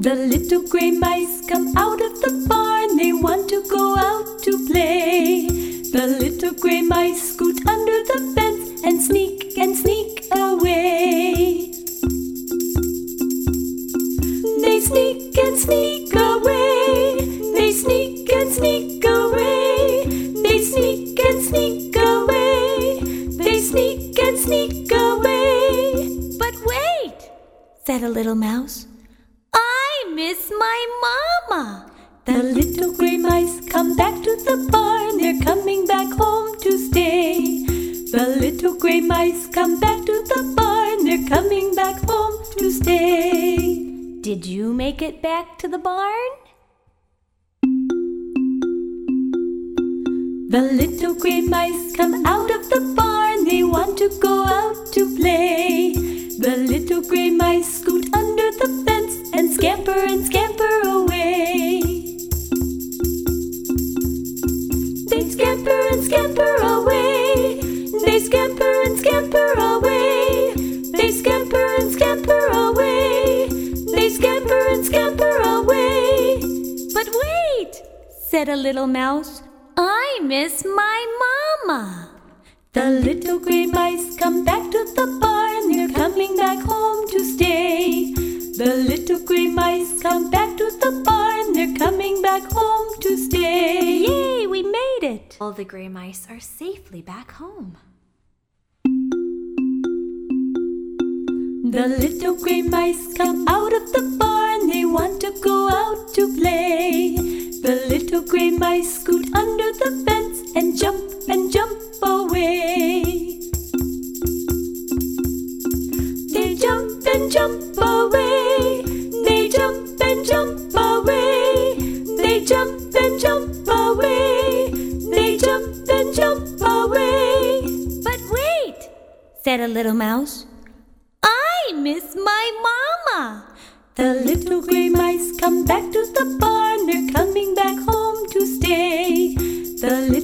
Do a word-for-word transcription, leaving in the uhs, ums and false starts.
The little gray mice come out of the barn. They want to go out to play. The little gray mice scoot under the fence and sneak and sneak away. They sneak and sneak away. They sneak and sneak away. They sneak and sneak away. They sneak and sneak away. But wait, said a little mouse. I miss my mama. The little gray mice come back to the barn. They're coming back home to stay. The little gray mice come back to the barn. They're coming back home to stay. Did you make it back to the barn? The little gray mice come out of the barn. They want to go out to play. The little gray mice scoot under the fence and scamper and scamper away. They scamper and scamper away. They scamper and scamper away. They scamper and scamper away. They scamper and scamper away. But wait, said a little mouse. I miss my mama. The little gray mice come back to the barn. They're coming back home to stay. The little gray mice come back to the barn. They're coming back home to stay. Yay, we made it. All the gray mice are safely back home. The little gray mice come out of the barn. They want to go out to play. The little gray mice scoot under the fence and jump and jump away. They jump and jump away. They jump and jump away. They jump and jump away. They jump and jump away. But wait, said a little mouse. I miss my mama. The little gray mice come back to the barn. They're coming back home to stay. The